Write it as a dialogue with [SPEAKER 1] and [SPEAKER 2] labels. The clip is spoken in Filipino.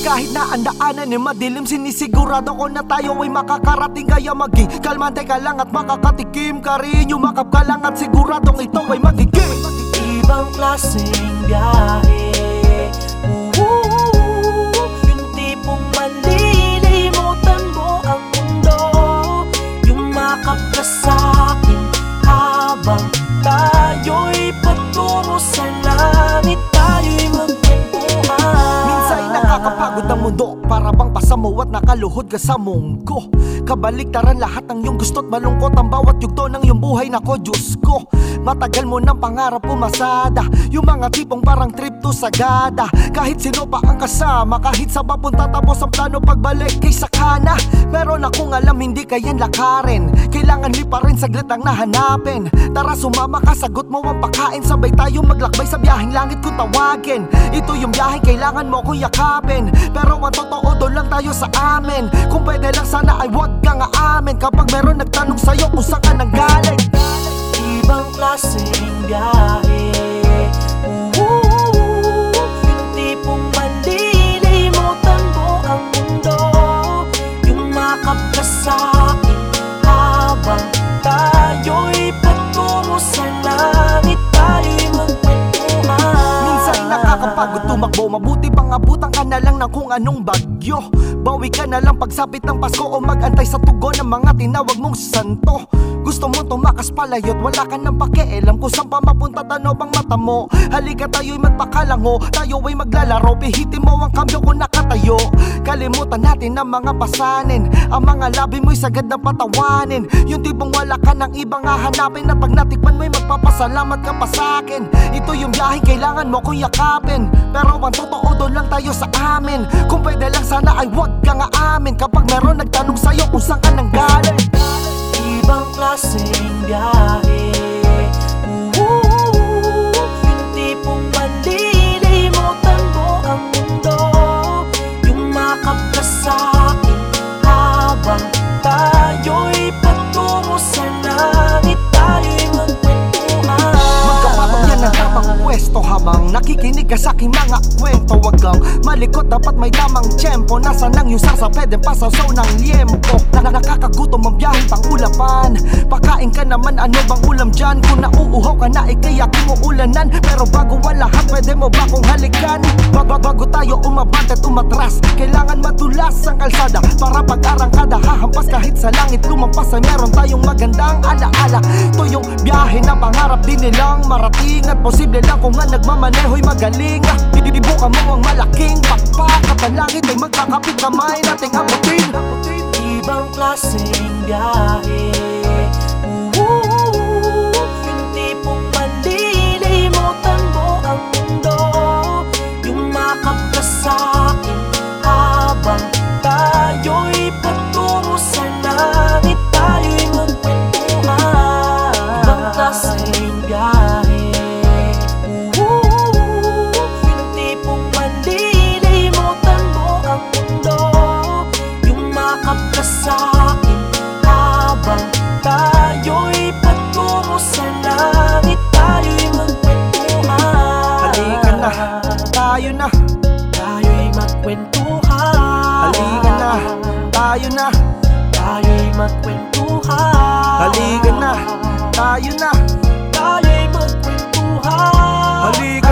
[SPEAKER 1] Kahit na ang daanan ay madilim, sinisigurado ko na tayo ay makakarating. Kaya maging kalmante ka lang at makakatikim ka rin. Yumakap ka lang at siguradong ito ay magiging
[SPEAKER 2] ibang klaseng biyahe. Yung tipong malilimutan mo ang mundo. Yumakap ka sa'kin habang tayo'y patungo sa langit. Tayo'y magkwentuhan.
[SPEAKER 1] Minsan nakakapagod ang mundo, para bang pasamo at nakaluhod ka sa munggo. Kabaliktaran lahat ng iyong gusto't malungkot ang bawat yugto ng iyong buhay. Nako Diyos ko, matagal mo ng pangarap pumasada. Yung mga tipong parang trip to Sagada. Kahit sino pa ang kasama, kahit sa papunta tapos ang plano pagbalik kay sakana. Meron akong alam hindi kayan lakarin, kailangan mi pa rin saglit ang nahanapin. Tara sumama ka, sagot mo ang pagkain, sabay tayo maglakbay sa biyaheng langit kung tawagin. Ito yung biyaheng kailangan mo kong yakapin, pero ang totoo doon lang tayo sa amin. Kung pwede lang sana ay wag kang aamin kapag meron nagtanong sa'yo kung saan ka nanggaling.
[SPEAKER 2] Ibang klaseng biyahe. Yung tipong malilimutan mo ang mundo. Yumakap ka sa'kin habang tayo'y patungo sa langit. Tayo'y magkwentuhan.
[SPEAKER 1] Minsan nakakapagod tumakbo, mabuti pang abutan ka na lang ng kung anong bagyo. Bawi ka na lang pagsapit ng Pasko o magantay sa tugon ng mga tinawag mong santo. Gusto mo tumakas palayot, wala ka nang pakialam kung saan pa mapunta, tanaw bang mata mo. Halika tayo'y magpakalango, tayo ay maglalaro, pihitin mo ang kambyo kung nakatayo. Kalimutan natin ang mga pasanin, ang mga labi mo'y sagad na patawanin. Yung tipong wala ka ng ibang hahanapin, at pag natikman mo'y magpapasalamat ka pa sa'kin. Ito yung biyaheng kailangan mo kong yakapin, pero ang totoo doon lang tayo sa amin. Kung pwede lang sana ay wag kang aamin kapag meron nagtanong sa'yo kung saan ka nanggaling.
[SPEAKER 2] Ibang klaseng biyahe. Yung tipong malilimutan mo ang mundo. Yumakap ka sa'kin habang tayo'y patungo sa langit. Tayo'y magkwentuhan.
[SPEAKER 1] Magkapatong yan ang tamang pwesto habang nakikinig ka sa aking mga kwento. Wag kang malikot, dapat may tamang tiyempo. Nasaan ang iyong sarsa, pwedeng pasasaw ng liempo. Nakakagutom ang biyaheng pang-ulapan, pakain ka naman, ano bang ulam dyan? Kung nauuhaw ka na, ikaya kumuulanan. Pero bago ang lahat, pwede mo ba kong halikan? Bago tayo umabante at umatras, kailangan madulas ang kalsada para pag-arangkada hahampas kahit sa langit lumampas ay meron tayong magandang alaala. Ito yung biyahe na pangarap din nilang marating, at posible lang kung nga nagmamaneho'y magaling. Bibibuka mo ang malaking pakpak at ang langit ay magkakapit kamay nating abutin.
[SPEAKER 2] Ibang klaseng biyahe. Yung tipong malilimutan mo ang mundo. Yumakap ka sa'kin habang tayo'y patungo sa langit. Tayo'y magkwentuhan. Ibang klaseng biyahe. Yung tipong malilimutan mo ang mundo. Yumakap ka sa'kin habang tayo'y patungo sa langit. Tayo'y magkwentuhan.
[SPEAKER 1] Halika na, tayo na.
[SPEAKER 2] Tayo'y magkwentuhan.
[SPEAKER 1] Halika na, tayo na.
[SPEAKER 2] Tayo'y magkwentuhan.
[SPEAKER 1] Halika na, tayo na.
[SPEAKER 2] Tayo'y magkwentuhan.
[SPEAKER 1] Halika